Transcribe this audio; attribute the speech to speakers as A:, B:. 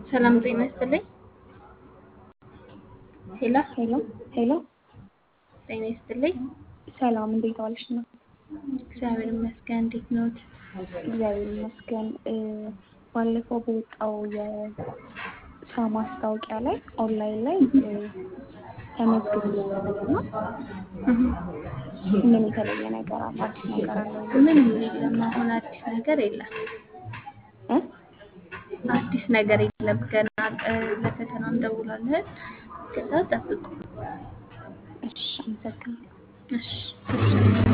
A: ሰላም ጤና ይስጥልኝ። ሄሎ
B: ሄሎ ሄሎ፣
A: ጤና ይስጥልኝ።
B: ሰላም እንዴት ዋልሽ ነው?
A: እግዚአብሔር ይመስገን። እንዴት ነዎት?
B: እግዚአብሔር ይመስገን። ባለፈው በወጣው የስራ ማስታወቂያ ላይ ኦንላይን ላይ ተመዝግቤ ነበር እና ምን የተለየ ነገር አለ? አዲስ ነገር አለ ወይ?
A: ምንም የለም። አሁን አዲስ ነገር የለም።
B: እ
A: አዲስ ነገር የለም። ገና ለፈተና እንደውላለን። ከዛ ጠብቁ።
B: እሺ፣ አመሰግናለሁ።
A: እሺ እሺ።